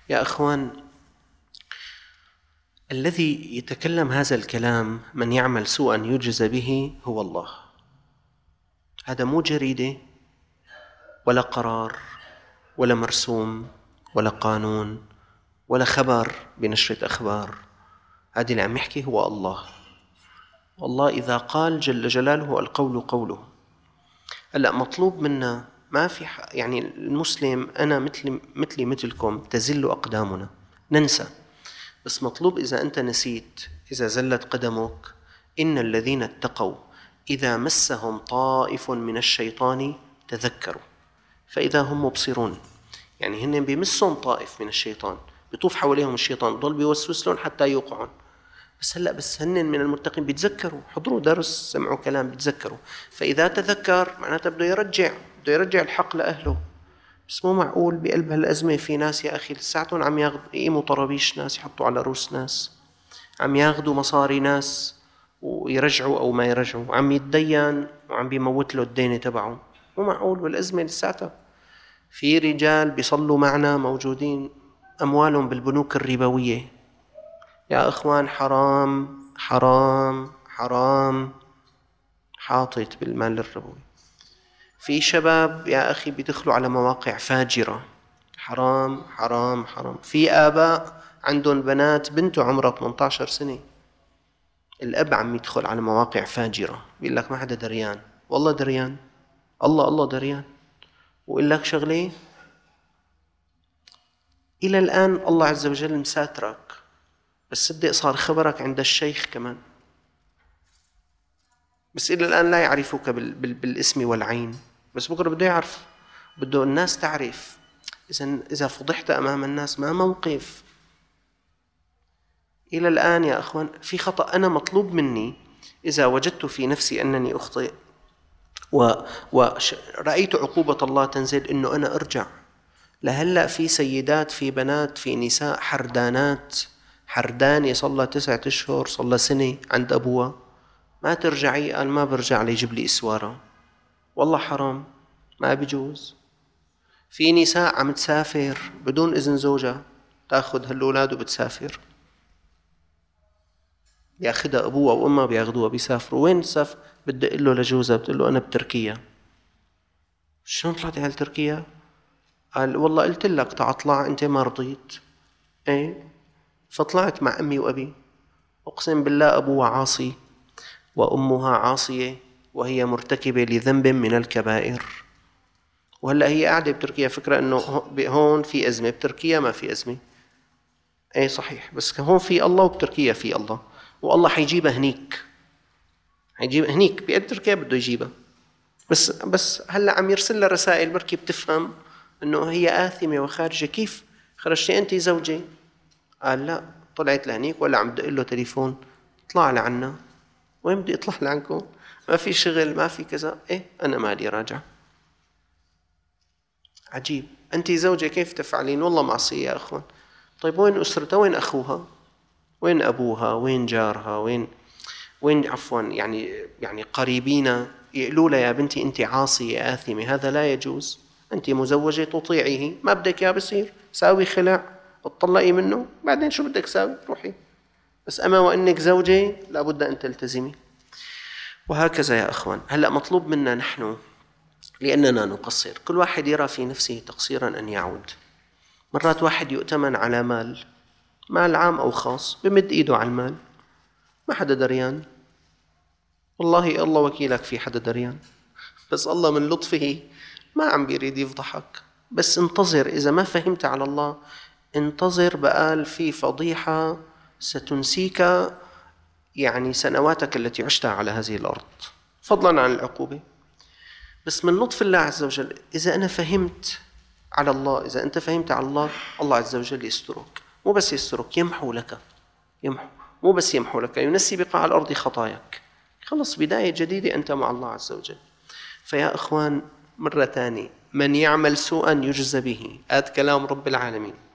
يا أخوان، الذي يتكلم هذا الكلام من يعمل سوءا يجزى به هو الله. هذا مو جريدة ولا قرار ولا مرسوم ولا قانون ولا خبر بنشرة أخبار. هذا اللي عم يحكي هو الله. والله إذا قال جل جلاله القول قوله. هلأ مطلوب منا ما في يعني المسلم، أنا مثلي مثلكم تزل أقدامنا، ننسى. بس مطلوب إذا أنت نسيت، إذا زلت قدمك، إن الذين اتقوا إذا مسهم طائف من الشيطان تذكروا فإذا هم مبصرون. يعني هن بيمسهم طائف من الشيطان، بيطوف حواليهم الشيطان، بضل بيوسوس لهم حتى يوقعون. بس هن من المتقين بيتذكروا، حضروا درس، سمعوا كلام، بيتذكروا. فإذا تذكر معناته بده يرجع الحق لأهله. بس مو معقول بقلب هالأزمة في ناس يا أخي لساتهم عم يقيموا طرابيش ناس، يحطوا على رؤوس ناس، عم ياخذوا مصاري ناس ويرجعوا أو ما يرجعوا، عم يتدين وعم بيموت له الدينة تبعه. مو معقول بالأزمة لساتها. في رجال بيصلوا معنا موجودين أموالهم بالبنوك الربوية. يا أخوان، حرام حرام حرام حاطط بالمال الربوي. في شباب يا أخي بيدخلوا على مواقع فاجرة، حرام حرام حرام. في آباء عندهم بنات بنته عمرها 18 سنة، الأب عم يدخل على مواقع فاجرة، بيقول لك ما حدا دريان. والله دريان، الله دريان. ويقول لك شغلة، إلى الآن الله عز وجل مساترك، بس صدق صار خبرك عند الشيخ كمان، بس إلى الآن لا يعرفك بالاسم والعين، بس بكرة بده يعرف، بده الناس تعرف. إذا فضحت أمام الناس ما موقف. إلى الآن يا أخوان في خطأ. أنا مطلوب مني إذا وجدت في نفسي أنني أخطئ ورأيت عقوبة الله تنزل، إنه أنا أرجع. لهلأ في سيدات، في بنات، في نساء حردانات، حردانة صلى 9 أشهر، صلى سنة عند أبوها، ما ترجعي؟ قال ما برجع ليجيب لي إسوارة. والله حرام، ما بيجوز. في نساء عم تسافر بدون إذن زوجها، تأخذ هالأولاد وبتسافر، بياخدها أبوها وأمها بياخدوها بيسافروا. وين تسافر؟ بدي أقول له لجوزها، بتقول له أنا بتركيا. شلون طلعتي على تركيا؟ قال والله قلت لك تعطلع، أنت ما رضيت. إيه، فطلعت مع أمي وأبي. أقسم بالله أبوها عاصي وأمها عاصية وهي مرتكبة لذنب من الكبائر. وهلأ هي قاعدة بتركيا، فكرة أنه هون في أزمة، بتركيا ما في أزمة. أي صحيح، بس هون في الله وبتركيا في الله، والله حيجيبها هنيك، حيجيبها هنيك بقد تركيا بده يجيبها. بس هلأ عم يرسل لها رسائل بركي بتفهم أنه هي آثمة وخارجة. كيف خرجتي أنت زوجي؟ قال لا، طلعت لهنيك ولا عم بدق له تليفون، اطلع لعنا. وين بدي اطلع لعنكم؟ ما في شغل، ما في كذا. إيه أنا مالي راجع. عجيب. أنت زوجة كيف تفعلين؟ والله معصية يا أخوان. طيب وين أسرتها؟ وين أخوها؟ وين أبوها؟ وين جارها؟ وين عفوا يعني قريبينا يقولوا لها يا بنتي أنت عاصية آثمة، هذا لا يجوز. أنت مزوجة تطيعيه، ما بدك يا بصير ساوي خلع اطلقي منه، بعدين شو بدك ساوي؟ روحي. بس أما وأنك زوجة لابد أن تلتزمي. وهكذا يا أخوان. هلأ مطلوب منا نحن، لأننا نقصر، كل واحد يرى في نفسه تقصيرا أن يعود. مرات واحد يؤتمن على مال عام أو خاص، بمد إيده على المال، ما حدا دريان. والله الله وكيلك في حدا دريان، بس الله من لطفه ما عم بيريد يفضحك. بس انتظر، إذا ما فهمت على الله انتظر، بقال في فضيحة ستنسيك يعني سنواتك التي عشتها على هذه الأرض، فضلا عن العقوبة. بس من لطف الله عز وجل إذا أنا فهمت على الله، إذا أنت فهمت على الله، الله عز وجل يسترك. مو بس يسترك، يمحو لك، مو بس يمحو لك، ينسي بقاع الأرض خطاياك. خلص بداية جديدة أنت مع الله عز وجل. فيا أخوان، مرة ثانية، من يعمل سوءا يجزى به، هذا كلام رب العالمين.